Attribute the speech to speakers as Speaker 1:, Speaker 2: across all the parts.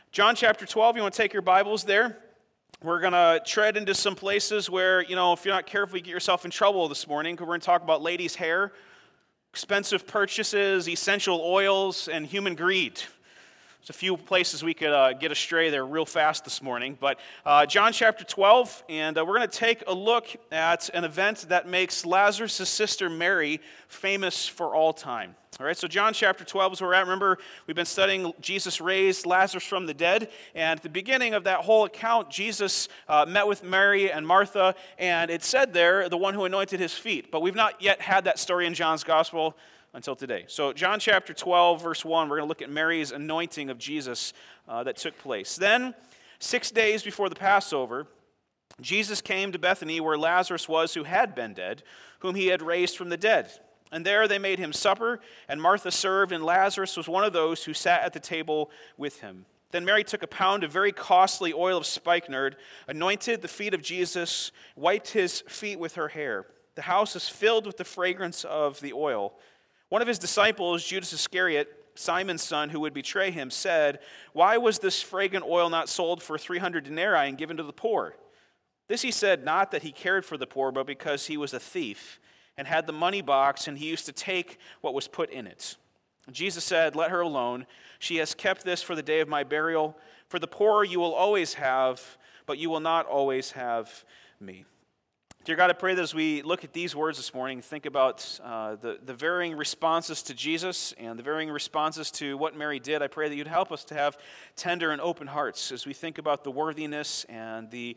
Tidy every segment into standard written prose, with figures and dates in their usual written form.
Speaker 1: John chapter 12, you want to take your Bibles there? We're going to tread into some places where, if you're not careful, you get yourself in trouble this morning, because we're going to talk about ladies' hair, expensive purchases, essential oils, and human greed. There's a few places we could get astray there real fast this morning. But John chapter 12, and we're going to take a look at an event that makes Lazarus' sister Mary famous for all time. All right, so John chapter 12 is where we're at. Remember, we've been studying Jesus raised Lazarus from the dead. And at the beginning of that whole account, Jesus met with Mary and Martha. And it said there, the one who anointed his feet. But we've not yet had that story in John's gospel until today. So John chapter 12, verse 1, we're going to look at Mary's anointing of Jesus that took place. Then, 6 days before the Passover, Jesus came to Bethany where Lazarus was who had been dead, whom he had raised from the dead. And there they made him supper, and Martha served, and Lazarus was one of those who sat at the table with him. Then Mary took a pound of very costly oil of spikenard, anointed the feet of Jesus, wiped his feet with her hair. The house is filled with the fragrance of the oil. One of his disciples, Judas Iscariot, Simon's son, who would betray him, said, "Why was this fragrant oil not sold for 300 denarii and given to the poor?" This he said not that he cared for the poor, but because he was a thief and had the money box, and he used to take what was put in it. Jesus said, "Let her alone. She has kept this for the day of my burial. For the poor you will always have, but you will not always have me." Dear God, I pray that as we look at these words this morning, think about the varying responses to Jesus and the varying responses to what Mary did. I pray that you'd help us to have tender and open hearts as we think about the worthiness and the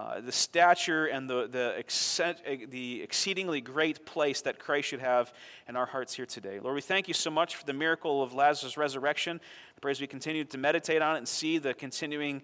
Speaker 1: stature and the exceedingly great place that Christ should have in our hearts here today. Lord, we thank you so much for the miracle of Lazarus' resurrection. I pray as we continue to meditate on it and see the continuing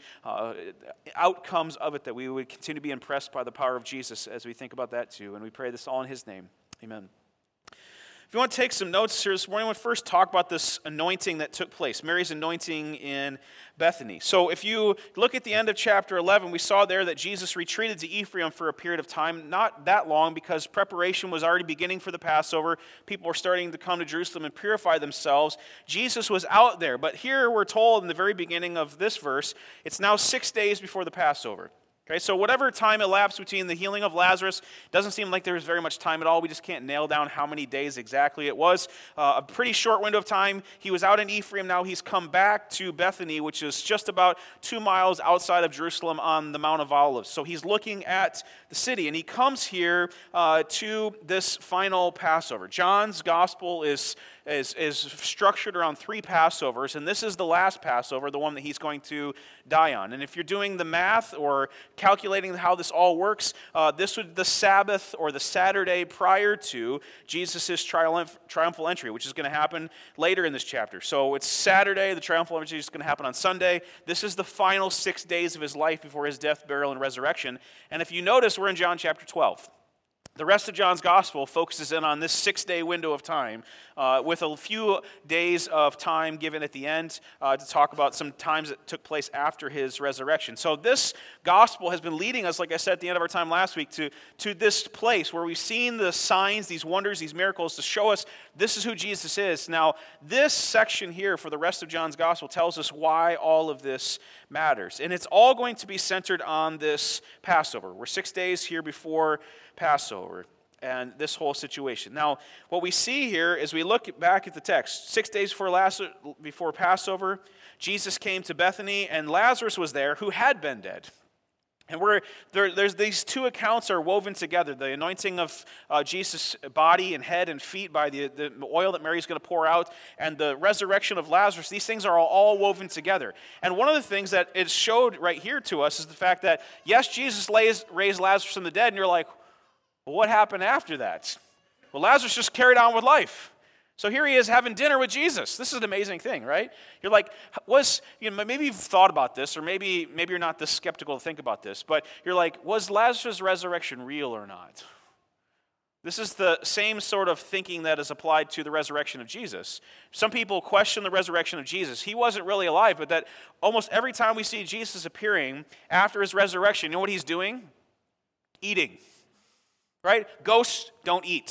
Speaker 1: outcomes of it, that we would continue to be impressed by the power of Jesus as we think about that too. And we pray this all in his name. Amen. If you want to take some notes here this morning, I want to first talk about this anointing that took place, Mary's anointing in Bethany. So if you look at the end of chapter 11, we saw there that Jesus retreated to Ephraim for a period of time, not that long, because preparation was already beginning for the Passover. People were starting to come to Jerusalem and purify themselves. Jesus was out there, but here we're told in the very beginning of this verse, it's now 6 days before the Passover. Okay, so whatever time elapsed between the healing of Lazarus, doesn't seem like there was very much time at all. We just can't nail down how many days exactly it was. A pretty short window of time. He was out in Ephraim. Now he's come back to Bethany, which is just about 2 miles outside of Jerusalem on the Mount of Olives. So he's looking at the city, and he comes here to this final Passover. John's gospel is structured around 3 Passovers, and this is the last Passover, the one that he's going to die on. And if you're doing the math or calculating how this all works, this would be the Sabbath or the Saturday prior to Jesus' triumphal entry, which is going to happen later in this chapter. So it's Saturday, the triumphal entry is going to happen on Sunday. This is the final 6 days of his life before his death, burial, and resurrection. And if you notice, we're in John chapter 12. The rest of John's gospel focuses in on this 6-day window of time with a few days of time given at the end to talk about some times that took place after his resurrection. So this gospel has been leading us, like I said at the end of our time last week, to this place where we've seen the signs, these wonders, these miracles to show us this is who Jesus is. Now, this section here for the rest of John's gospel tells us why all of this matters. And it's all going to be centered on this Passover. We're 6 days here before Passover and this whole situation. Now, what we see here is we look back at the text. 6 days before Passover, Jesus came to Bethany, and Lazarus was there who had been dead. And there's these two accounts are woven together. The anointing of Jesus' body and head and feet by the oil that Mary's going to pour out, and the resurrection of Lazarus. These things are all woven together. And one of the things that it showed right here to us is the fact that, yes, Jesus raised Lazarus from the dead, and you're like, well, what happened after that? Well, Lazarus just carried on with life. So here he is having dinner with Jesus. This is an amazing thing, right? You're like, maybe you've thought about this, or maybe you're not this skeptical to think about this, but you're like, was Lazarus' resurrection real or not? This is the same sort of thinking that is applied to the resurrection of Jesus. Some people question the resurrection of Jesus. He wasn't really alive, but that almost every time we see Jesus appearing after his resurrection, you know what he's doing? Eating. Right? Ghosts don't eat.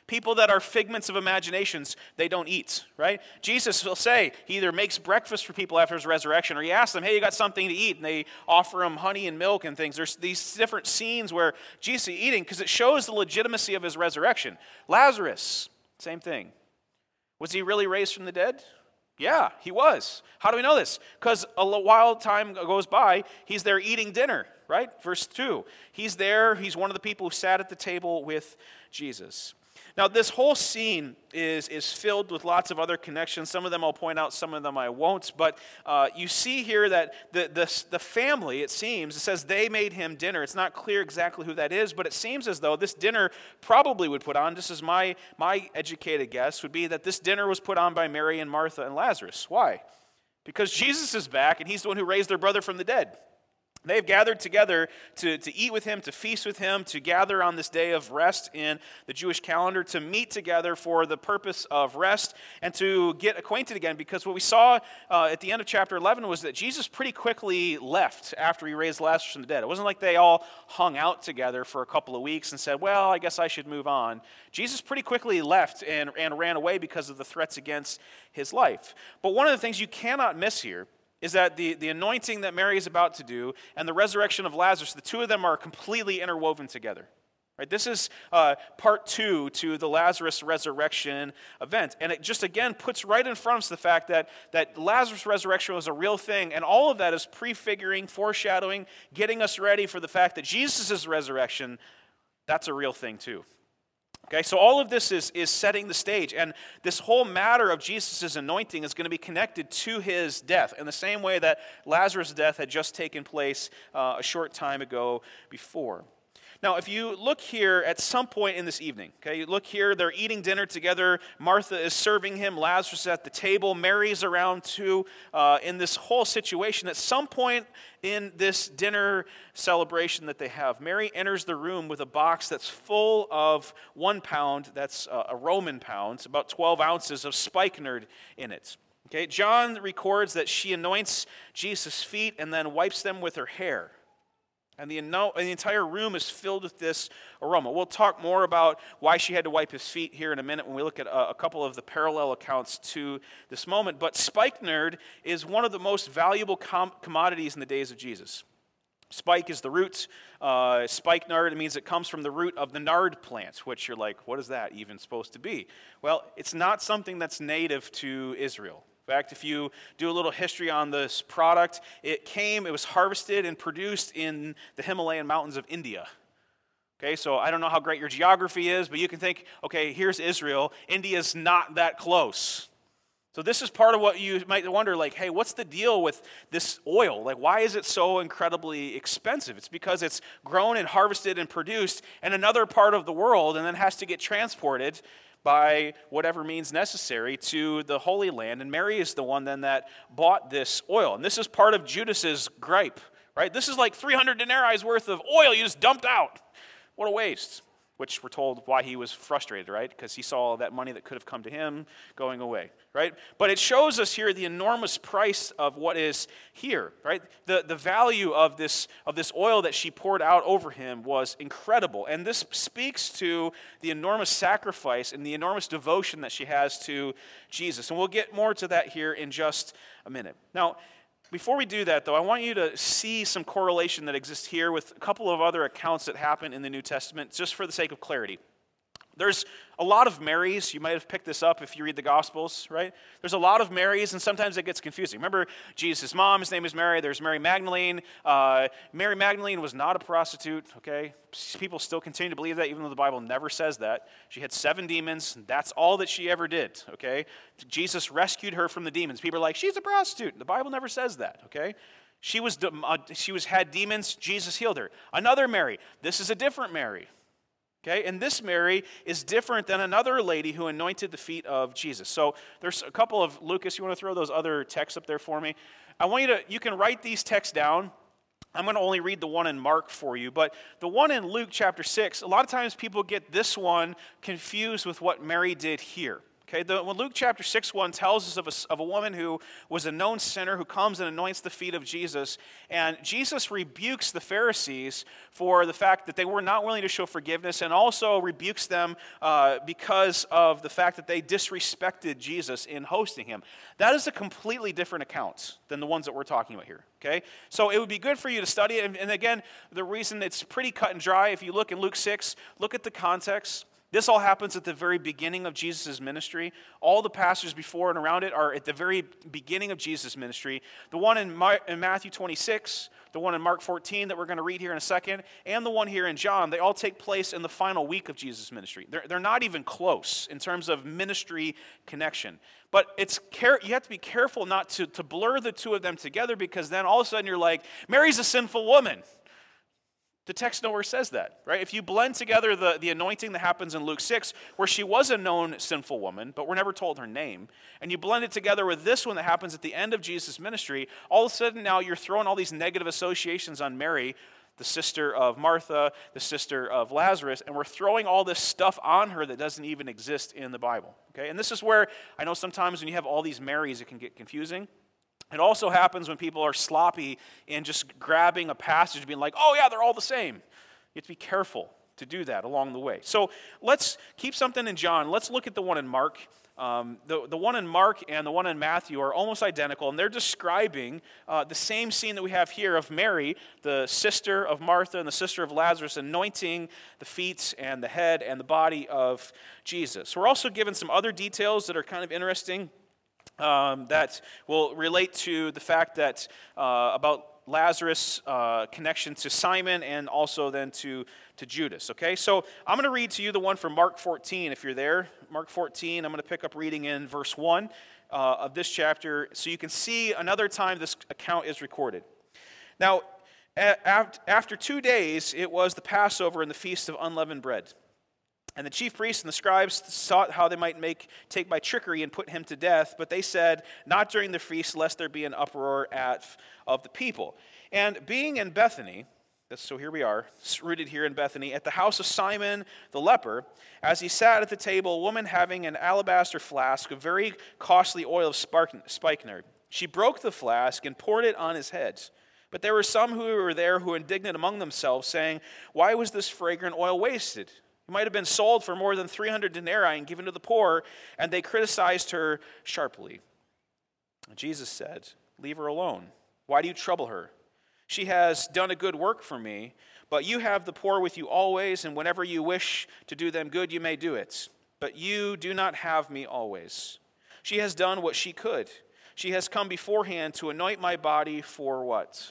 Speaker 1: People that are figments of imaginations, they don't eat, right? Jesus will say he either makes breakfast for people after his resurrection, or he asks them, hey, you got something to eat? And they offer him honey and milk and things. There's these different scenes where Jesus is eating because it shows the legitimacy of his resurrection. Lazarus, same thing. Was he really raised from the dead? Yeah, he was. How do we know this? Because a while time goes by, he's there eating dinner, right? Verse 2. He's there. He's one of the people who sat at the table with Jesus. Now, this whole scene is filled with lots of other connections. Some of them I'll point out, some of them I won't. But you see here that the family, it seems, it says they made him dinner. It's not clear exactly who that is, but it seems as though this dinner probably would put on, this is my educated guess, would be that this dinner was put on by Mary and Martha and Lazarus. Why? Because Jesus is back, and he's the one who raised their brother from the dead. They've gathered together to eat with him, to feast with him, to gather on this day of rest in the Jewish calendar, to meet together for the purpose of rest and to get acquainted again. Because what we saw at the end of chapter 11 was that Jesus pretty quickly left after he raised Lazarus from the dead. It wasn't like they all hung out together for a couple of weeks and said, well, I guess I should move on. Jesus pretty quickly left and ran away because of the threats against his life. But one of the things you cannot miss here is that the anointing that Mary is about to do and the resurrection of Lazarus, the two of them are completely interwoven together. Right? This is part 2 to the Lazarus resurrection event. And it just, again, puts right in front of us the fact that Lazarus' resurrection was a real thing, and all of that is prefiguring, foreshadowing, getting us ready for the fact that Jesus' resurrection, that's a real thing too. Okay, so all of this is setting the stage, and this whole matter of Jesus' anointing is going to be connected to his death in the same way that Lazarus' death had just taken place a short time ago before. Now, if you look here at some point in this evening, okay, you look here, they're eating dinner together. Martha is serving him. Lazarus is at the table. Mary's around too. In this whole situation, at some point in this dinner celebration that they have, Mary enters the room with a box that's full of 1 pound, that's a Roman pound, about 12 ounces of spikenard in it. Okay, John records that she anoints Jesus' feet and then wipes them with her hair. And the entire room is filled with this aroma. We'll talk more about why she had to wipe his feet here in a minute when we look at a couple of the parallel accounts to this moment. But spikenard is one of the most valuable commodities in the days of Jesus. Spike is the root. Spikenard, it means it comes from the root of the nard plant, which you're like, what is that even supposed to be? Well, it's not something that's native to Israel. In fact, if you do a little history on this product, it was harvested and produced in the Himalayan mountains of India. Okay, so I don't know how great your geography is, but you can think, okay, here's Israel. India's not that close. So this is part of what you might wonder, like, hey, what's the deal with this oil? Like, why is it so incredibly expensive? It's because it's grown and harvested and produced in another part of the world and then has to get transported by whatever means necessary to the Holy Land. And Mary is the one then that bought this oil. And this is part of Judas's gripe, right? This is like 300 denarii worth of oil you just dumped out. What a waste. Which we're told why he was frustrated, right? Because he saw all that money that could have come to him going away, right? But it shows us here the enormous price of what is here, right? The value of this oil that she poured out over him was incredible. And this speaks to the enormous sacrifice and the enormous devotion that she has to Jesus. And we'll get more to that here in just a minute. Now, before we do that, though, I want you to see some correlation that exists here with a couple of other accounts that happen in the New Testament, just for the sake of clarity. There's a lot of Marys. You might have picked this up if you read the Gospels, right? There's a lot of Marys, and sometimes it gets confusing. Remember Jesus' mom, his name is Mary. There's Mary Magdalene. Mary Magdalene was not a prostitute, okay? People still continue to believe that, even though the Bible never says that. She had 7 demons. That's all that she ever did, okay? Jesus rescued her from the demons. People are like, she's a prostitute. The Bible never says that, okay? She had demons. Jesus healed her. Another Mary. This is a different Mary. Okay, and this Mary is different than another lady who anointed the feet of Jesus. So there's a couple of, Lucas, you want to throw those other texts up there for me? I want you can write these texts down. I'm going to only read the one in Mark for you, but the one in Luke chapter 6, a lot of times people get this one confused with what Mary did here. Okay, when Luke chapter 6:1 tells us of a woman who was a known sinner who comes and anoints the feet of Jesus, and Jesus rebukes the Pharisees for the fact that they were not willing to show forgiveness, and also rebukes them because of the fact that they disrespected Jesus in hosting him. That is a completely different account than the ones that we're talking about here. Okay, so it would be good for you to study it, and again, the reason it's pretty cut and dry, if you look in Luke 6, look at the context. This all happens at the very beginning of Jesus' ministry. All the passages before and around it are at the very beginning of Jesus' ministry. The one in Matthew 26, the one in Mark 14 that we're going to read here in a second, and the one here in John, they all take place in the final week of Jesus' ministry. They're not even close in terms of ministry connection. But you have to be careful not to blur the two of them together, because then all of a sudden you're like, Mary's a sinful woman. The text nowhere says that, right? If you blend together the anointing that happens in Luke 6, where she was a known sinful woman, but we're never told her name, and you blend it together with this one that happens at the end of Jesus' ministry, all of a sudden now you're throwing all these negative associations on Mary, the sister of Martha, the sister of Lazarus, and we're throwing all this stuff on her that doesn't even exist in the Bible, okay? And this is where I know sometimes when you have all these Marys, it can get confusing. It also happens when people are sloppy in just grabbing a passage, being like, oh yeah, they're all the same. You have to be careful to do that along the way. So let's keep something in John. Let's look at the one in Mark. The one in Mark and the one in Matthew are almost identical, and they're describing the same scene that we have here of Mary, the sister of Martha and the sister of Lazarus, anointing the feet and the head and the body of Jesus. We're also given some other details that are kind of interesting. That will relate to the fact that about Lazarus' connection to Simon and also then to Judas. Okay, so I'm going to read to you the one from Mark 14 if you're there. Mark 14, I'm going to pick up reading in verse 1 of this chapter so you can see another time this account is recorded. Now, after 2 days, it was the Passover and the Feast of Unleavened Bread. And the chief priests and the scribes sought how they might take by trickery and put him to death, but they said, not during the feast, lest there be an uproar of the people. And being in Bethany, so here we are, rooted here in Bethany, at the house of Simon the leper, as he sat at the table, a woman having an alabaster flask of very costly oil of spikenard. She broke the flask and poured it on his head. But there were some who were there who were indignant among themselves, saying, why was this fragrant oil wasted? It might have been sold for more than 300 denarii and given to the poor, and they criticized her sharply. Jesus said, leave her alone. Why do you trouble her? She has done a good work for me, but you have the poor with you always, and whenever you wish to do them good, you may do it. But you do not have me always. She has done what she could. She has come beforehand to anoint my body for what?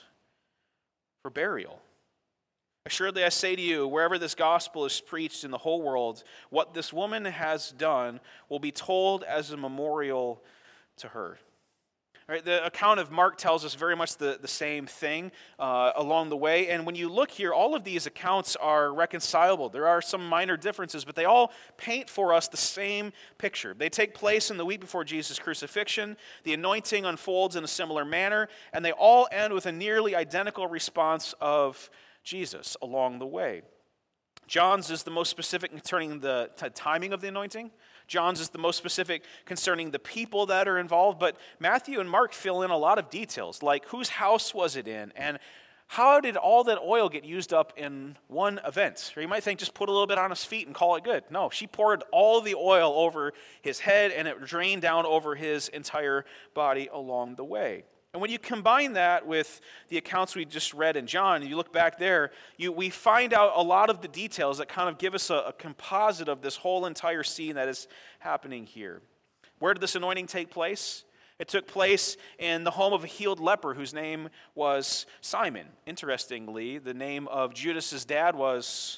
Speaker 1: For burial. Assuredly, I say to you, wherever this gospel is preached in the whole world, what this woman has done will be told as a memorial to her. All right, the account of Mark tells us very much the same thing along the way. And when you look here, all of these accounts are reconcilable. There are some minor differences, but they all paint for us the same picture. They take place in the week before Jesus' crucifixion. The anointing unfolds in a similar manner, and they all end with a nearly identical response of Jesus along the way. John's is the most specific concerning the timing of the anointing. John's is the most specific concerning the people that are involved. But Matthew and Mark fill in a lot of details, like whose house was it in, and how did all that oil get used up in one event? Or you might think just put a little bit on his feet and call it good. No, she poured all the oil over his head, and it drained down over his entire body along the way. And when you combine that with the accounts we just read in John, and you look back there, we find out a lot of the details that kind of give us a composite of this whole entire scene that is happening here. Where did this anointing take place? It took place in the home of a healed leper whose name was Simon. Interestingly, the name of Judas's dad was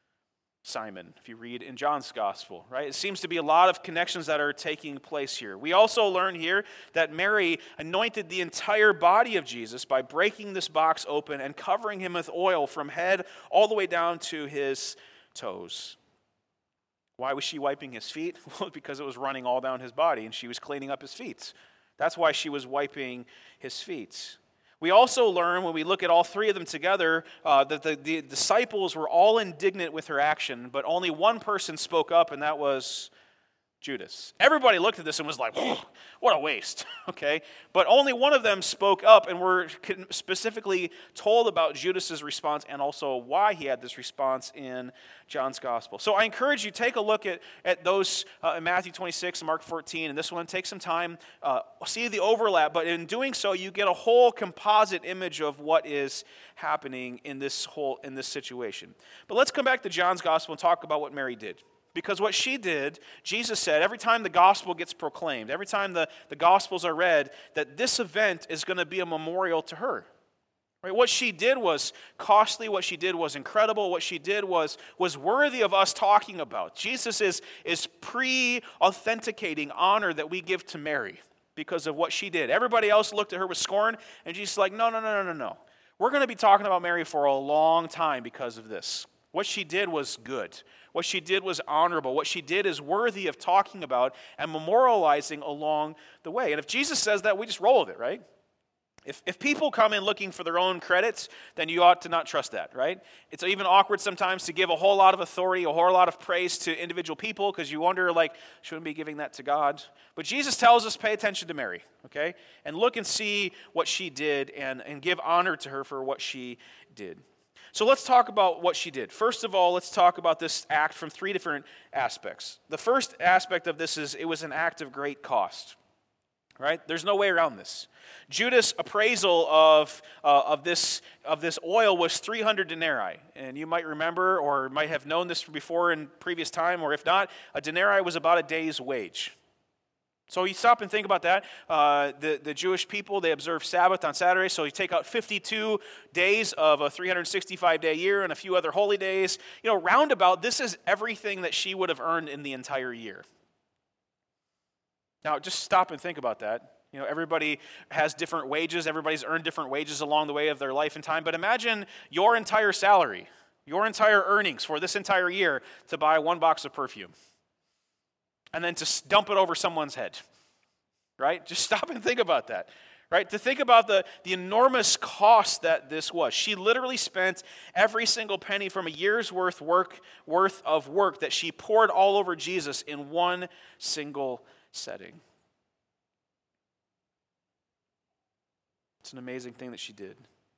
Speaker 1: Simon, if you read in John's gospel, right? It seems to be a lot of connections that are taking place here. We also learn here that Mary anointed the entire body of Jesus by breaking this box open and covering him with oil from head all the way down to his toes. Why was she wiping his feet? Well, because it was running all down his body and she was cleaning up his feet. That's why she was wiping his feet. We also learn, when we look at all three of them together, that the disciples were all indignant with her action, but only one person spoke up, and that was Judas. Everybody looked at this and was like, "Whoa, what a waste," okay? But only one of them spoke up, and we're specifically told about Judas's response and also why he had this response in John's gospel. So I encourage you, take a look at those in Matthew 26 and Mark 14, and this one, take some time, see the overlap, but in doing so, you get a whole composite image of what is happening in this situation. But let's come back to John's gospel and talk about what Mary did. Because what she did, Jesus said, every time the gospel gets proclaimed, every time the gospels are read, that this event is going to be a memorial to her. Right? What she did was costly. What she did was incredible. What she did was worthy of us talking about. Jesus is pre-authenticating honor that we give to Mary because of what she did. Everybody else looked at her with scorn, and Jesus is like, no. We're going to be talking about Mary for a long time because of this. What she did was good. What she did was honorable. What she did is worthy of talking about and memorializing along the way. And if Jesus says that, we just roll with it, right? If people come in looking for their own credits, then you ought to not trust that, right? It's even awkward sometimes to give a whole lot of authority, a whole lot of praise to individual people because you wonder, shouldn't we be giving that to God? But Jesus tells us, pay attention to Mary, okay? And look and see what she did and give honor to her for what she did. So let's talk about what she did. First of all, let's talk about this act from three different aspects. The first aspect of this is it was an act of great cost. Right? There's no way around this. Judas' appraisal of this oil was 300 denarii. And you might remember or might have known this before in previous time, or if not, a denarii was about a day's wage. So you stop and think about that. The Jewish people, they observe Sabbath on Saturday, so you take out 52 days of a 365-day year and a few other holy days. Roundabout, this is everything that she would have earned in the entire year. Now, just stop and think about that. Everybody has different wages. Everybody's earned different wages along the way of their life and time. But imagine your entire salary, your entire earnings for this entire year to buy one box of perfume. And then to dump it over someone's head, right? Just stop and think about that, right? To think about the enormous cost that this was. She literally spent every single penny from a year's worth of work that she poured all over Jesus in one single setting. It's an amazing thing that she did.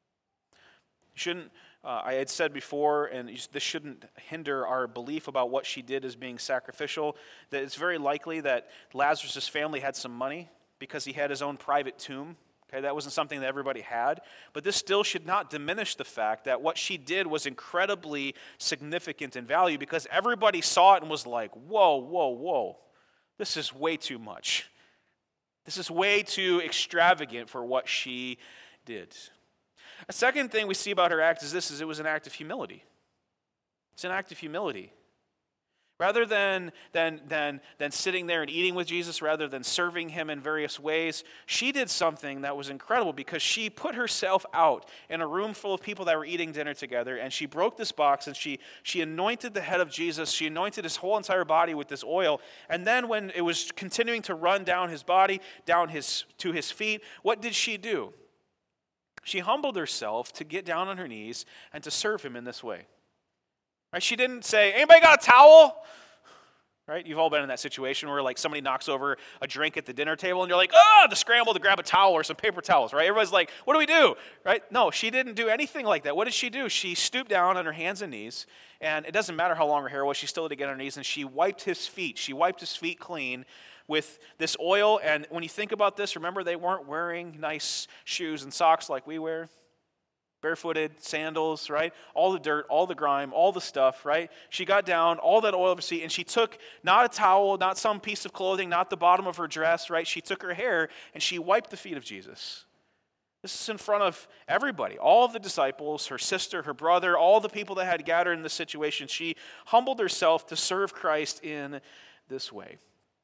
Speaker 1: I had said before, and this shouldn't hinder our belief about what she did as being sacrificial, that it's very likely that Lazarus' family had some money because he had his own private tomb. Okay, that wasn't something that everybody had. But this still should not diminish the fact that what she did was incredibly significant in value because everybody saw it and was like, whoa. This is way too much. This is way too extravagant for what she did. A second thing we see about her act is it was an act of humility. It's an act of humility. Rather than sitting there and eating with Jesus, rather than serving him in various ways, she did something that was incredible because she put herself out in a room full of people that were eating dinner together, and she broke this box, and she anointed the head of Jesus. She anointed his whole entire body with this oil, and then when it was continuing to run down his body, to his feet, what did she do? She humbled herself to get down on her knees and to serve him in this way. Right? She didn't say, anybody got a towel? Right? You've all been in that situation where somebody knocks over a drink at the dinner table and you're like, the scramble to grab a towel or some paper towels, right? Everybody's like, what do we do? Right? No, she didn't do anything like that. What did she do? She stooped down on her hands and knees, and it doesn't matter how long her hair was, she still had to get on her knees, and she wiped his feet. She wiped his feet clean with this oil. And when you think about this, remember they weren't wearing nice shoes and socks like we wear. Barefooted, sandals, right? All the dirt, all the grime, all the stuff, right? She got down, all that oil of her feet, and she took not a towel, not some piece of clothing, not the bottom of her dress, right? She took her hair and she wiped the feet of Jesus. This is in front of everybody, all of the disciples, her sister, her brother, all the people that had gathered in this situation. She humbled herself to serve Christ in this way.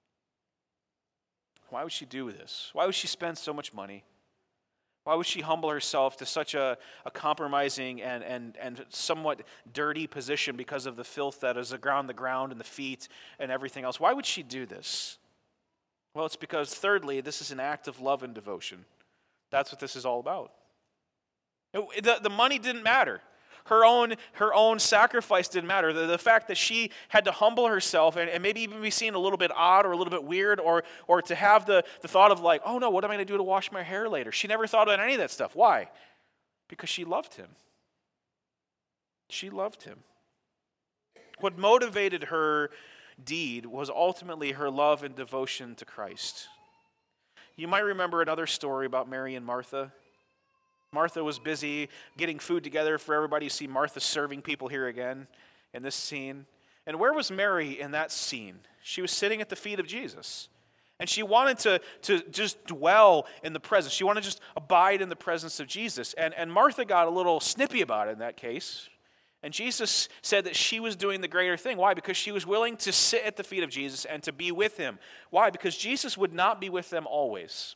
Speaker 1: Why would she do this? Why would she spend so much money? Why would she humble herself to such a compromising and somewhat dirty position because of the filth that is around the ground and the feet and everything else? Why would she do this? Well, it's because, thirdly, this is an act of love and devotion. That's what this is all about. The money didn't matter. her own sacrifice didn't matter. The fact that she had to humble herself and maybe even be seen a little bit odd or a little bit weird or to have the thought of like, oh no, what am I going to do to wash my hair later? She never thought about any of that stuff. Why? Because she loved him. She loved him. What motivated her deed was ultimately her love and devotion to Christ. You might remember another story about Mary and Martha. Martha was busy getting food together for everybody. You see Martha serving people here again in this scene. And where was Mary in that scene? She was sitting at the feet of Jesus. And she wanted to just dwell in the presence. She wanted to just abide in the presence of Jesus. And Martha got a little snippy about it in that case. And Jesus said that she was doing the greater thing. Why? Because she was willing to sit at the feet of Jesus and to be with him. Why? Because Jesus would not be with them always.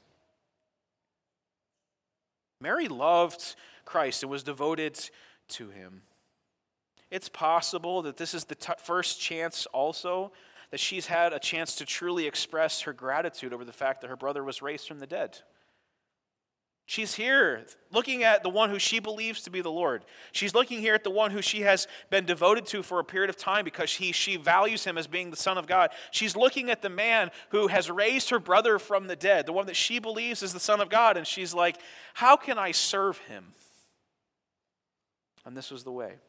Speaker 1: Mary loved Christ and was devoted to him. It's possible that this is the first chance also that she's had a chance to truly express her gratitude over the fact that her brother was raised from the dead. She's here looking at the one who she believes to be the Lord. She's looking here at the one who she has been devoted to for a period of time because she values him as being the Son of God. She's looking at the man who has raised her brother from the dead, the one that she believes is the Son of God, and she's like, how can I serve him? And this was the way.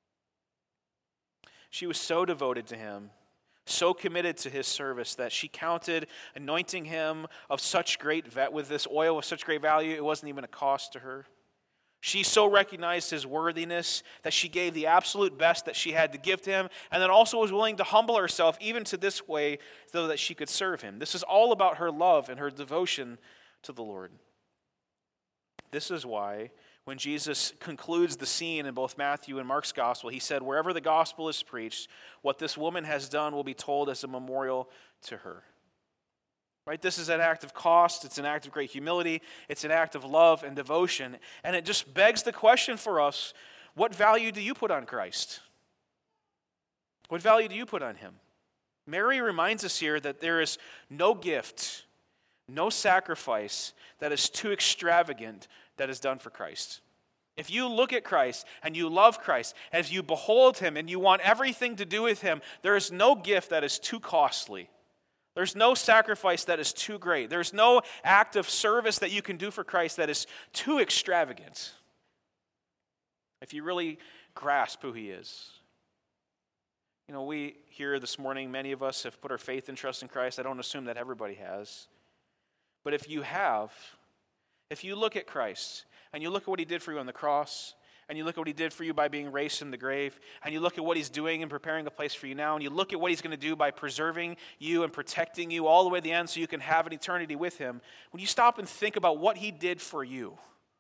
Speaker 1: She was so devoted to him, so committed to his service that she counted anointing him of such great with this oil of such great value, it wasn't even a cost to her. She so recognized his worthiness that she gave the absolute best that she had to give to him, and then also was willing to humble herself even to this way so that she could serve him. This is all about her love and her devotion to the Lord. This is why when Jesus concludes the scene in both Matthew and Mark's gospel, he said, wherever the gospel is preached, what this woman has done will be told as a memorial to her. Right? This is an act of cost. It's an act of great humility. It's an act of love and devotion. And it just begs the question for us, what value do you put on Christ? What value do you put on him? Mary reminds us here that there is no gift, no sacrifice that is too extravagant that is done for Christ. If you look at Christ and you love Christ, as you behold him and you want everything to do with him, there is no gift that is too costly. There's no sacrifice that is too great. There's no act of service that you can do for Christ that is too extravagant. If you really grasp who he is. You know, we here this morning, many of us have put our faith and trust in Christ. I don't assume that everybody has. But if you have, if you look at Christ and you look at what he did for you on the cross, and you look at what he did for you by being raised from the grave, and you look at what he's doing and preparing a place for you now, and you look at what he's going to do by preserving you and protecting you all the way to the end so you can have an eternity with him, when you stop and think about what he did for you,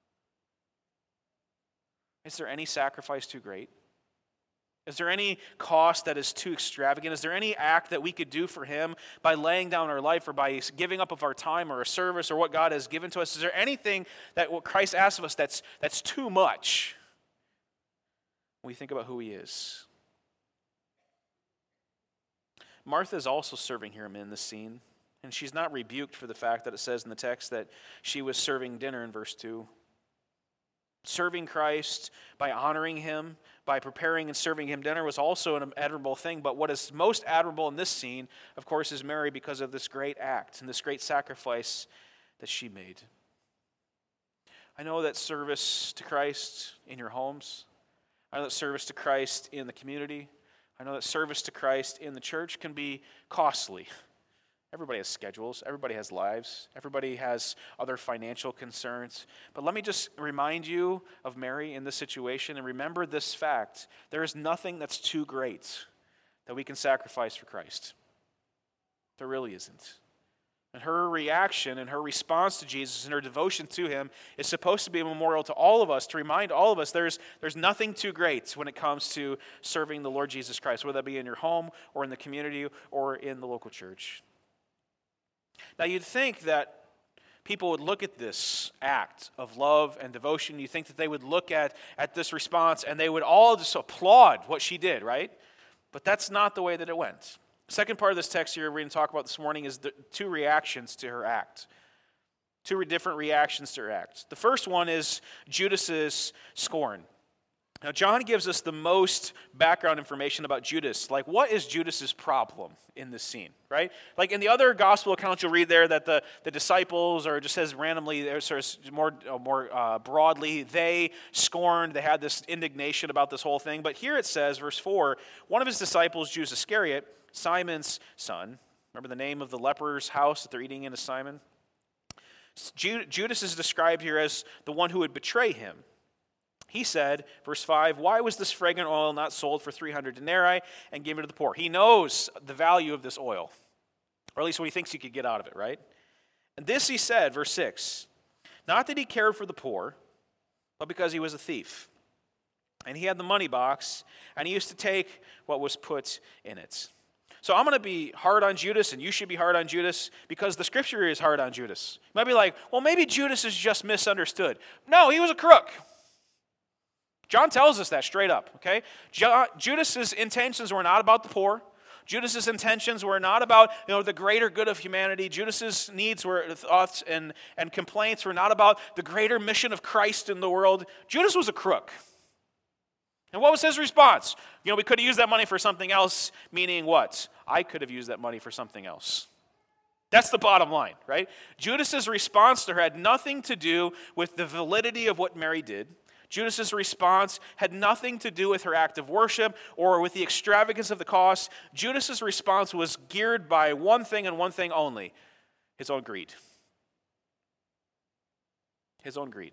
Speaker 1: is there any sacrifice too great? Is there any cost that is too extravagant? Is there any act that we could do for him by laying down our life or by giving up of our time or a service or what God has given to us? Is there anything that what Christ asks of us that's too much when we think about who he is? Martha is also serving him in this scene, and she's not rebuked for the fact that it says in the text that she was serving dinner in verse 2. Serving Christ by honoring him, by preparing and serving him dinner was also an admirable thing. But what is most admirable in this scene, of course, is Mary because of this great act and this great sacrifice that she made. I know that service to Christ in your homes, I know that service to Christ in the community, I know that service to Christ in the church can be costly. Everybody has schedules. Everybody has lives. Everybody has other financial concerns. But let me just remind you of Mary in this situation and remember this fact. There is nothing that's too great that we can sacrifice for Christ. There really isn't. And her reaction and her response to Jesus and her devotion to him is supposed to be a memorial to all of us, to remind all of us there's nothing too great when it comes to serving the Lord Jesus Christ, whether that be in your home or in the community or in the local church. Now, you'd think that people would look at this act of love and devotion. You think that they would look at this response and they would all just applaud what she did, right? But that's not the way that it went. The second part of this text here we're going to talk about this morning is the two reactions to her act. Two different reactions to her act. The first one is Judas's scorn. Now, John gives us the most background information about Judas. Like, what is Judas's problem in this scene, right? Like, in the other gospel accounts, you'll read there that the disciples, or it just says randomly, there's more broadly, they scorned, they had this indignation about this whole thing. But here it says, verse 4, one of his disciples, Judas Iscariot, Simon's son, remember the name of the leper's house that they're eating in is Simon? Judas is described here as the one who would betray him. He said, verse 5, why was this fragrant oil not sold for 300 denarii and given to the poor? He knows the value of this oil, or at least what he thinks he could get out of it, right? And this he said, verse 6, not that he cared for the poor, but because he was a thief. And he had the money box, and he used to take what was put in it. So I'm going to be hard on Judas, and you should be hard on Judas, because the scripture is hard on Judas. You might be like, well, maybe Judas is just misunderstood. No, he was a crook. John tells us that straight up, okay? Judas's intentions were not about the poor. Judas's intentions were not about, the greater good of humanity. Judas's needs were, thoughts and complaints were not about the greater mission of Christ in the world. Judas was a crook. And what was his response? We could have used that money for something else, meaning what? I could have used that money for something else. That's the bottom line, right? Judas's response to her had nothing to do with the validity of what Mary did. Judas's response had nothing to do with her act of worship or with the extravagance of the cost. Judas's response was geared by one thing and one thing only: his own greed. His own greed.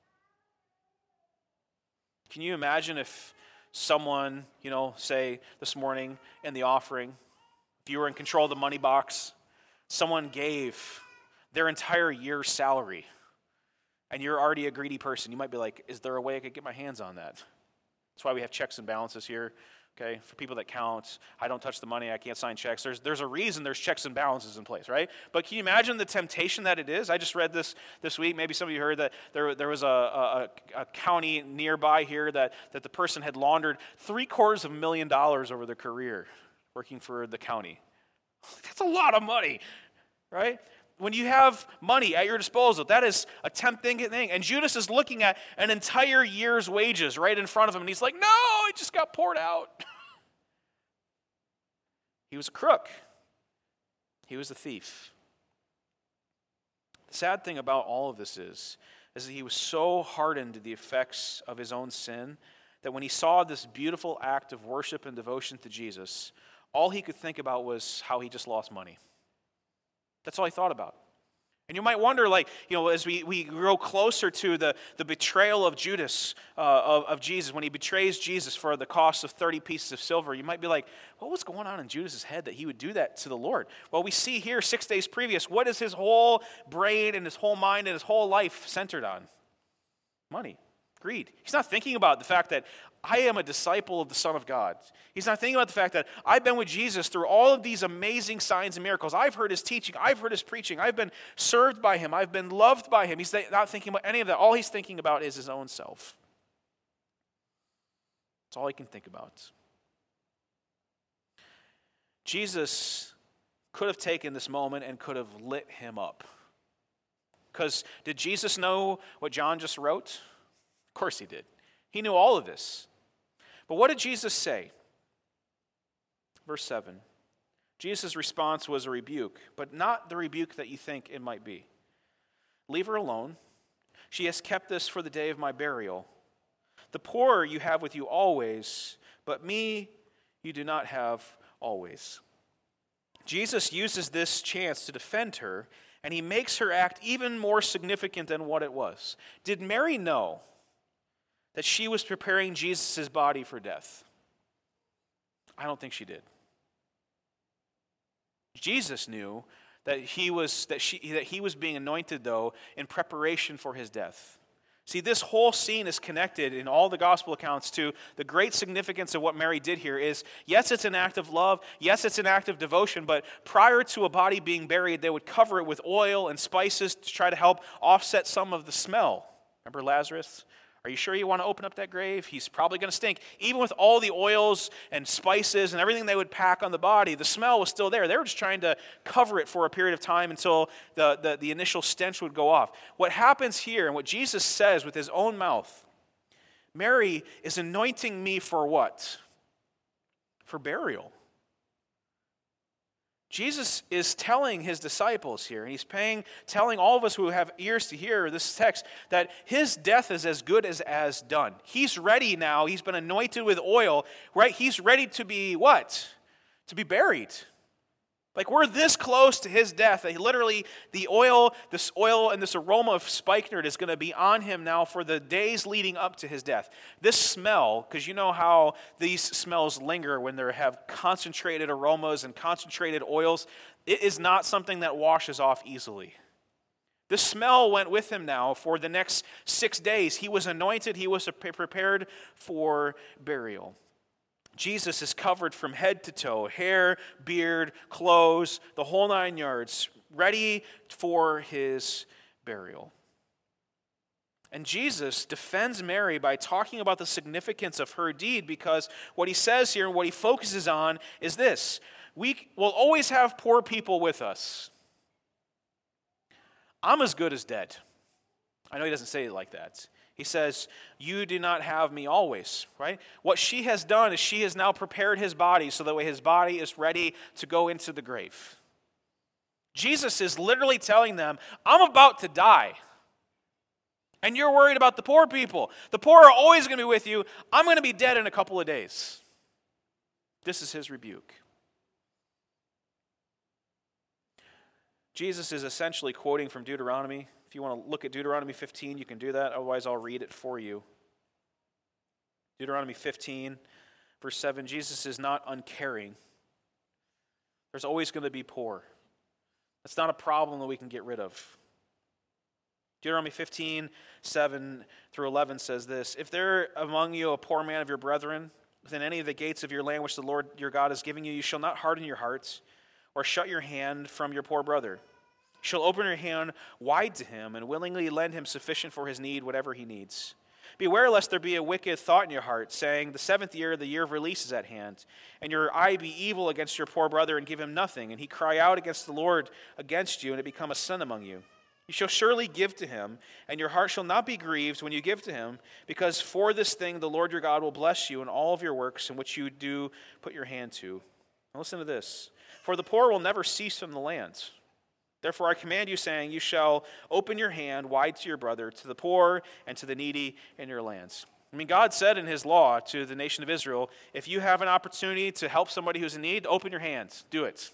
Speaker 1: Can you imagine if someone, say this morning in the offering, if you were in control of the money box, someone gave their entire year's salary, and you're already a greedy person, you might be like, is there a way I could get my hands on that? That's why we have checks and balances here, okay? For people that count, I don't touch the money, I can't sign checks. There's a reason there's checks and balances in place, right? But can you imagine the temptation that it is? I just read this week. Maybe some of you heard that there was a county nearby here that the person had laundered $750,000 over their career working for the county. That's a lot of money, right? When you have money at your disposal, that is a tempting thing. And Judas is looking at an entire year's wages right in front of him, and he's like, no, it just got poured out. He was a crook. He was a thief. The sad thing about all of this is that he was so hardened to the effects of his own sin that when he saw this beautiful act of worship and devotion to Jesus, all he could think about was how he just lost money. That's all he thought about. And you might wonder, as we grow closer to the betrayal of Judas, of Jesus, when he betrays Jesus for the cost of 30 pieces of silver, you might be like, what was going on in Judas' head that he would do that to the Lord? Well, we see here 6 days previous, what is his whole brain and his whole mind and his whole life centered on? Money, greed. He's not thinking about the fact that I am a disciple of the Son of God. He's not thinking about the fact that I've been with Jesus through all of these amazing signs and miracles. I've heard his teaching. I've heard his preaching. I've been served by him. I've been loved by him. He's not thinking about any of that. All he's thinking about is his own self. That's all he can think about. Jesus could have taken this moment and could have lit him up. Because did Jesus know what John just wrote? Of course he did. He knew all of this. But what did Jesus say? Verse 7. Jesus' response was a rebuke, but not the rebuke that you think it might be. Leave her alone. She has kept this for the day of my burial. The poor you have with you always, but me you do not have always. Jesus uses this chance to defend her, and he makes her act even more significant than what it was. Did Mary know that she was preparing Jesus' body for death? I don't think she did. Jesus knew that he was being anointed, though, in preparation for his death. See, this whole scene is connected in all the gospel accounts to the great significance of what Mary did here is, yes, it's an act of love, yes, it's an act of devotion, but prior to a body being buried, they would cover it with oil and spices to try to help offset some of the smell. Remember Lazarus? Are you sure you want to open up that grave? He's probably going to stink. Even with all the oils and spices and everything they would pack on the body, the smell was still there. They were just trying to cover it for a period of time until the initial stench would go off. What happens here and what Jesus says with his own mouth, Mary is anointing me for what? For burial. Jesus is telling his disciples here, and he's telling all of us who have ears to hear this text, that his death is as good as done. He's ready now. He's been anointed with oil, right? He's ready to be what? To be buried. Like, we're this close to his death that literally this oil and this aroma of spikenard is going to be on him now for the days leading up to his death. This smell, because you know how these smells linger when they have concentrated aromas and concentrated oils, it is not something that washes off easily. The smell went with him now for the next 6 days. He was anointed, he was prepared for burial. Jesus is covered from head to toe, hair, beard, clothes, the whole 9 yards, ready for his burial. And Jesus defends Mary by talking about the significance of her deed, because what he says here and what he focuses on is this: we will always have poor people with us. I'm as good as dead. I know he doesn't say it like that. He says, you do not have me always, right? What she has done is she has now prepared his body so that way his body is ready to go into the grave. Jesus is literally telling them, I'm about to die. And you're worried about the poor people. The poor are always going to be with you. I'm going to be dead in a couple of days. This is his rebuke. Jesus is essentially quoting from Deuteronomy. If you want to look at Deuteronomy 15, you can do that. Otherwise, I'll read it for you. Deuteronomy 15, verse 7, Jesus is not uncaring. There's always going to be poor. That's not a problem that we can get rid of. Deuteronomy 15, 7 through 11 says this: if there among you a poor man of your brethren, within any of the gates of your land which the Lord your God is giving you, you shall not harden your hearts or shut your hand from your poor brother. You shall open your hand wide to him and willingly lend him sufficient for his need, whatever he needs. Beware lest there be a wicked thought in your heart, saying, the 7th year, the year of release is at hand, and your eye be evil against your poor brother and give him nothing, and he cry out against the Lord against you, and it become a sin among you. You shall surely give to him, and your heart shall not be grieved when you give to him, because for this thing the Lord your God will bless you in all of your works in which you do put your hand to. Now listen to this. For the poor will never cease from the land. Therefore I command you, saying, you shall open your hand wide to your brother, to the poor and to the needy in your lands. I mean, God said in his law to the nation of Israel, if you have an opportunity to help somebody who's in need, open your hands. Do it.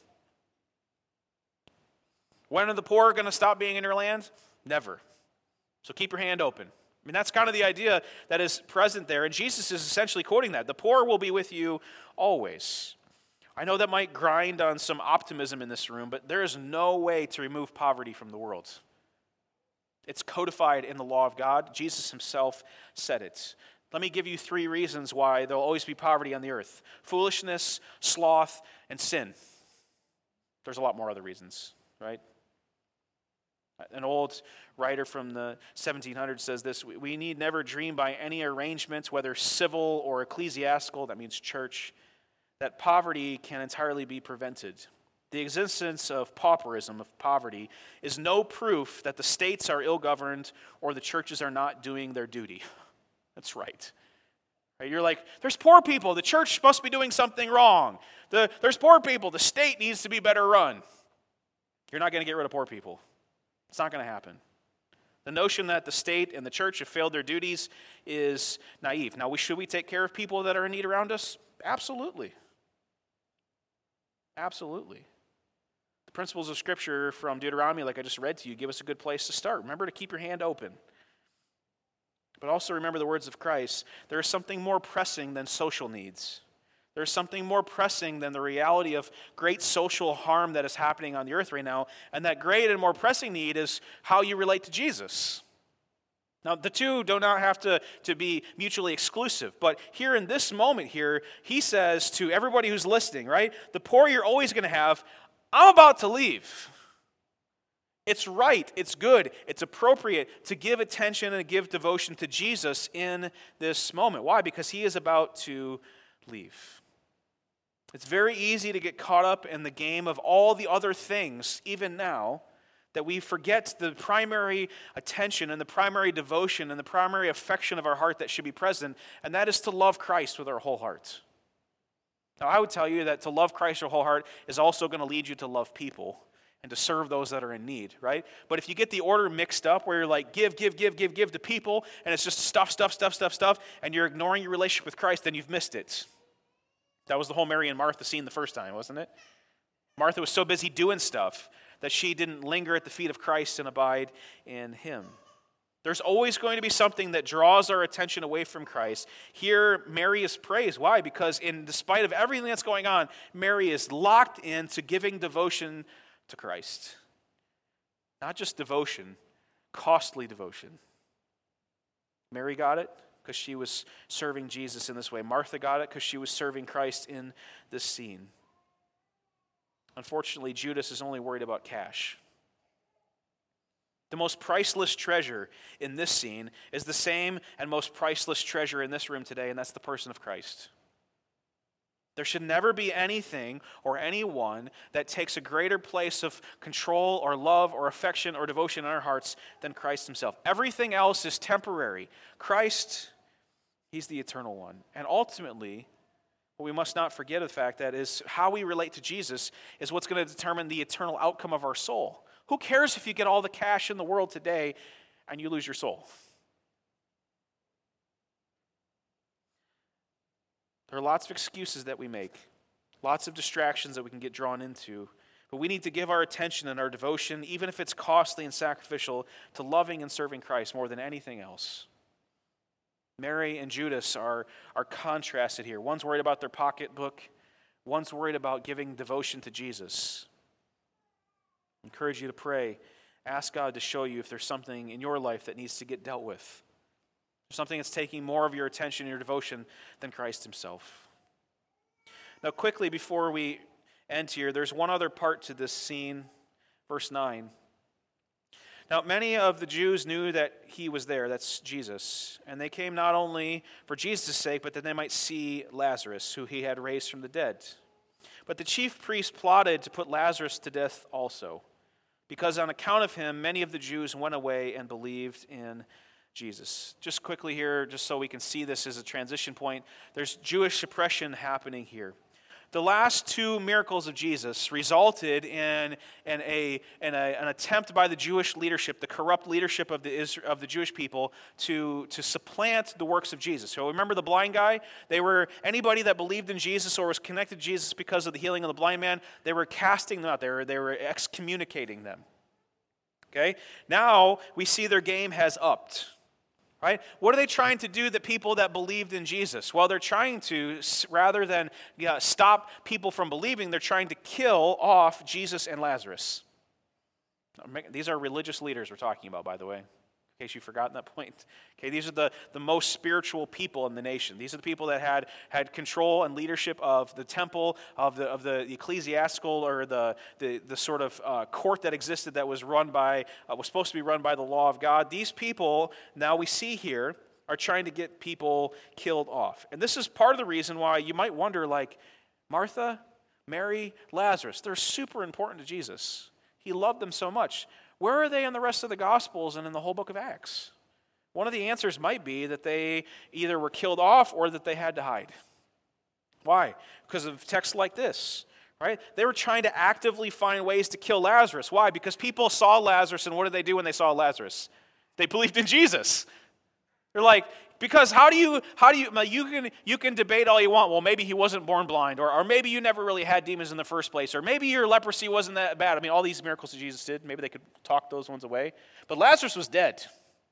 Speaker 1: When are the poor going to stop being in your land? Never. So keep your hand open. I mean, that's kind of the idea that is present there. And Jesus is essentially quoting that. The poor will be with you always. I know that might grind on some optimism in this room, but there is no way to remove poverty from the world. It's codified in the law of God. Jesus himself said it. Let me give you 3 reasons why there will always be poverty on the earth: foolishness, sloth, and sin. There's a lot more other reasons, right? An old writer from the 1700s says this: we need never dream by any arrangement, whether civil or ecclesiastical, that means church, that poverty can entirely be prevented. The existence of pauperism, of poverty, is no proof that the states are ill-governed or the churches are not doing their duty. That's right. You're like, there's poor people, the church must be doing something wrong. There's poor people, the state needs to be better run. You're not going to get rid of poor people. It's not going to happen. The notion that the state and the church have failed their duties is naive. Now, should we take care of people that are in need around us? Absolutely. Absolutely. The principles of Scripture from Deuteronomy, like I just read to you, give us a good place to start. Remember to keep your hand open. But also remember the words of Christ. There is something more pressing than social needs. There's something more pressing than the reality of great social harm that is happening on the earth right now. And that great and more pressing need is how you relate to Jesus. Now, the two do not have to be mutually exclusive. But here in this moment here, he says to everybody who's listening, right? The poor you're always going to have. I'm about to leave. It's right, it's good, it's appropriate to give attention and give devotion to Jesus in this moment. Why? Because he is about to leave. It's very easy to get caught up in the game of all the other things, even now, that we forget the primary attention and the primary devotion and the primary affection of our heart that should be present, and that is to love Christ with our whole heart. Now, I would tell you that to love Christ with your whole heart is also going to lead you to love people and to serve those that are in need, right? But if you get the order mixed up where you're like, give to people, and it's just stuff, and you're ignoring your relationship with Christ, then you've missed it. That was the whole Mary and Martha scene the first time, wasn't it? Martha was so busy doing stuff that she didn't linger at the feet of Christ and abide in him. There's always going to be something that draws our attention away from Christ. Here, Mary is praised. Why? Because in despite of everything that's going on, Mary is locked into giving devotion to Christ. Not just devotion, costly devotion. Mary got it because she was serving Jesus in this way. Martha got it because she was serving Christ in this scene. Unfortunately, Judas is only worried about cash. The most priceless treasure in this scene is the same and most priceless treasure in this room today, and that's the person of Christ. There should never be anything or anyone that takes a greater place of control or love or affection or devotion in our hearts than Christ himself. Everything else is temporary. Christ, he's the eternal one. And ultimately, what we must not forget of the fact that is how we relate to Jesus is what's going to determine the eternal outcome of our soul. Who cares if you get all the cash in the world today and you lose your soul? There are lots of excuses that we make, lots of distractions that we can get drawn into, but we need to give our attention and our devotion, even if it's costly and sacrificial, to loving and serving Christ more than anything else. Mary and Judas are contrasted here. One's worried about their pocketbook, one's worried about giving devotion to Jesus. I encourage you to pray. Ask God to show you if there's something in your life that needs to get dealt with. Something that's taking more of your attention and your devotion than Christ himself. Now, quickly before we end here, there's one other part to this scene, verse 9. Now, many of the Jews knew that he was there, that's Jesus, and they came not only for Jesus' sake, but that they might see Lazarus, who he had raised from the dead. But the chief priests plotted to put Lazarus to death also, because on account of him, many of the Jews went away and believed in Jesus. Just quickly here, just so we can see this as a transition point, there's Jewish oppression happening here. The last two miracles of Jesus resulted in an attempt by the Jewish leadership, the corrupt leadership of the Jewish people, to supplant the works of Jesus. So remember the blind guy? They were anybody that believed in Jesus or was connected to Jesus because of the healing of the blind man, they were casting them out. They were excommunicating them. Okay? Now we see their game has upped. Right? What are they trying to do, the people that believed in Jesus? Well, they're trying to, rather than stop people from believing, they're trying to kill off Jesus and Lazarus. These are religious leaders we're talking about, by the way, in case you've forgotten that point. Okay, these are the most spiritual people in the nation. These are the people that had control and leadership of the temple, of the ecclesiastical or the sort of court that existed that was was supposed to be run by the law of God. These people, now we see here, are trying to get people killed off. And this is part of the reason why you might wonder, like, Martha, Mary, Lazarus, they're super important to Jesus. He loved them so much. Where are they in the rest of the Gospels and in the whole book of Acts? One of the answers might be that they either were killed off or that they had to hide. Why? Because of texts like this, right? They were trying to actively find ways to kill Lazarus. Why? Because people saw Lazarus, and what did they do when they saw Lazarus? They believed in Jesus. They're like, because you can debate all you want. Well, maybe he wasn't born blind, or maybe you never really had demons in the first place, or maybe your leprosy wasn't that bad. I mean, all these miracles that Jesus did, maybe they could talk those ones away. But Lazarus was dead,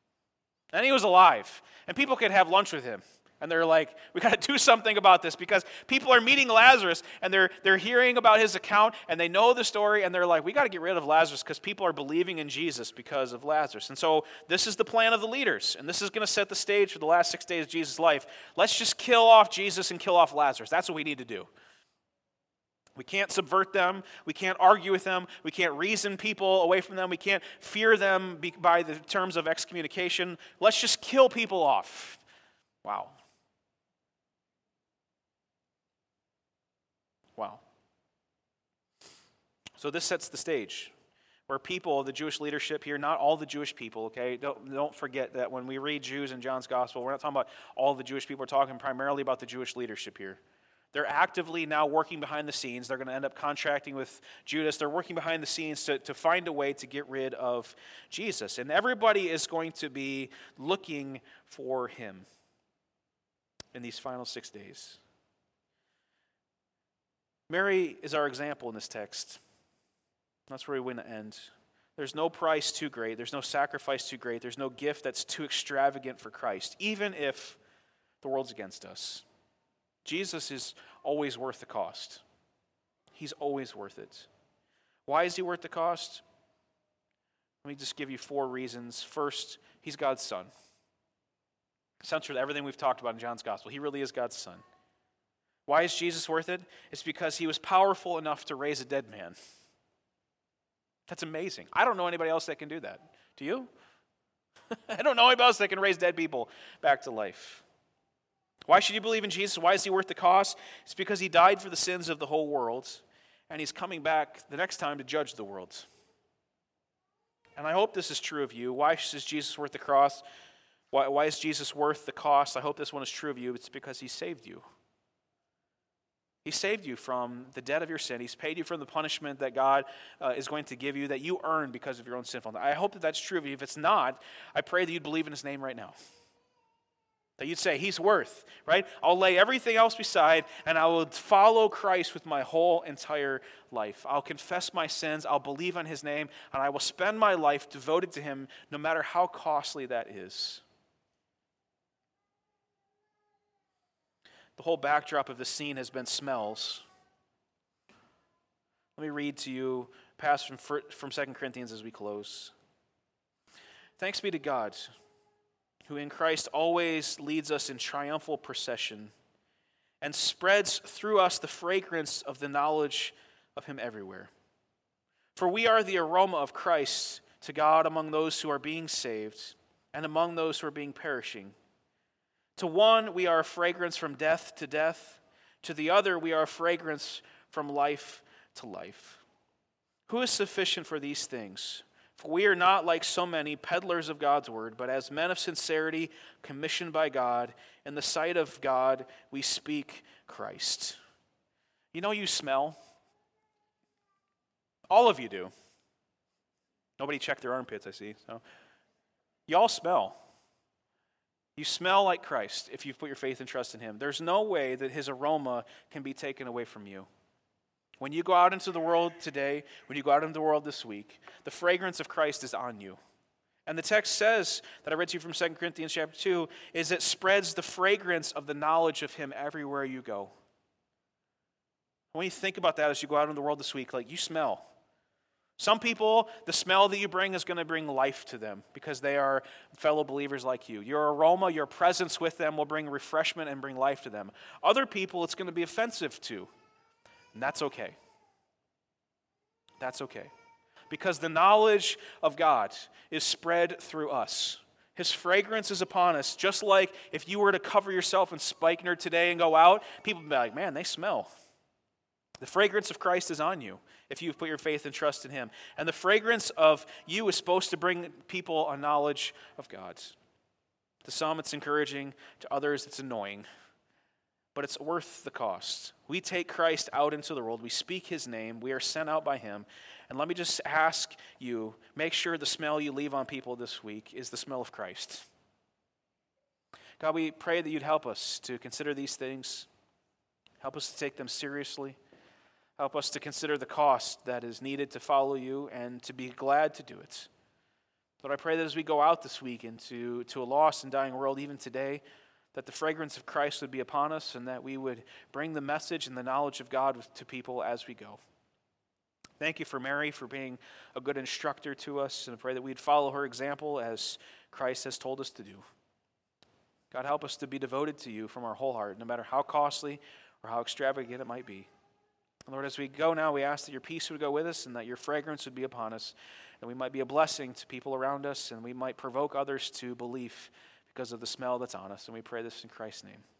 Speaker 1: and he was alive, and people could have lunch with him. And they're like, we got to do something about this, because people are meeting Lazarus and they're hearing about his account and they know the story, and they're like, we got to get rid of Lazarus because people are believing in Jesus because of Lazarus. And so this is the plan of the leaders, and this is going to set the stage for the last 6 days of Jesus' life. Let's just kill off Jesus and kill off Lazarus. That's what we need to do. We can't subvert them. We can't argue with them. We can't reason people away from them. We can't fear them by the terms of excommunication. Let's just kill people off. Wow. Wow. So this sets the stage. where people, the Jewish leadership here, not all the Jewish people, okay? Don't forget that when we read Jews in John's gospel, we're not talking about all the Jewish people. We're talking primarily about the Jewish leadership here. They're actively now working behind the scenes. They're going to end up contracting with Judas. They're working behind the scenes to find a way to get rid of Jesus. And everybody is going to be looking for him in these final 6 days. Mary is our example in this text. That's where we want to end. There's no price too great. There's no sacrifice too great. There's no gift that's too extravagant for Christ, even if the world's against us. Jesus is always worth the cost. He's always worth it. Why is he worth the cost? Let me just give you 4 reasons. First, he's God's son. Central to everything we've talked about in John's gospel. He really is God's son. Why is Jesus worth it? It's because he was powerful enough to raise a dead man. That's amazing. I don't know anybody else that can do that. Do you? I don't know anybody else that can raise dead people back to life. Why should you believe in Jesus? Why is he worth the cost? It's because he died for the sins of the whole world, and he's coming back the next time to judge the world. And I hope this is true of you. Why is Jesus worth the cross? Why is Jesus worth the cost? I hope this one is true of you. It's because he saved you. He saved you from the debt of your sin. He's paid you from the punishment that God is going to give you that you earned because of your own sinfulness. I hope that that's true of you. If it's not, I pray that you'd believe in his name right now. That you'd say, he's worth, right? I'll lay everything else beside and I will follow Christ with my whole entire life. I'll confess my sins, I'll believe on his name, and I will spend my life devoted to him no matter how costly that is. The whole backdrop of this scene has been smells. Let me read to you a passage from 2 Corinthians as we close. Thanks be to God, who in Christ always leads us in triumphal procession and spreads through us the fragrance of the knowledge of him everywhere. For we are the aroma of Christ to God among those who are being saved and among those who are being perishing. To one, we are a fragrance from death to death. To the other, we are a fragrance from life to life. Who is sufficient for these things? For we are not like so many peddlers of God's word, but as men of sincerity, commissioned by God, in the sight of God, we speak Christ. You know you smell? All of you do. Nobody checked their armpits, I see. So, you all smell. You smell like Christ if you've put your faith and trust in him. There's no way that his aroma can be taken away from you. When you go out into the world today, when you go out into the world this week, the fragrance of Christ is on you. And the text says, that I read to you from 2 Corinthians chapter 2, is it spreads the fragrance of the knowledge of him everywhere you go. When you think about that as you go out in the world this week, like you smell. Some people, the smell that you bring is going to bring life to them because they are fellow believers like you. Your aroma, your presence with them will bring refreshment and bring life to them. Other people, it's going to be offensive to. And that's okay. That's okay. Because the knowledge of God is spread through us. His fragrance is upon us. Just like if you were to cover yourself in spikenard today and go out, people would be like, man, they smell. The fragrance of Christ is on you if you've put your faith and trust in him. And the fragrance of you is supposed to bring people a knowledge of God. To some, it's encouraging. To others, it's annoying. But it's worth the cost. We take Christ out into the world. We speak his name. We are sent out by him. And let me just ask you, make sure the smell you leave on people this week is the smell of Christ. God, we pray that you'd help us to consider these things. Help us to take them seriously. Help us to consider the cost that is needed to follow you and to be glad to do it. But I pray that as we go out this week into a lost and dying world, even today, that the fragrance of Christ would be upon us and that we would bring the message and the knowledge of God to people as we go. Thank you for Mary for being a good instructor to us, and I pray that we'd follow her example as Christ has told us to do. God, help us to be devoted to you from our whole heart, no matter how costly or how extravagant it might be. Lord, as we go now, we ask that your peace would go with us and that your fragrance would be upon us, and we might be a blessing to people around us, and we might provoke others to belief because of the smell that's on us. And we pray this in Christ's name.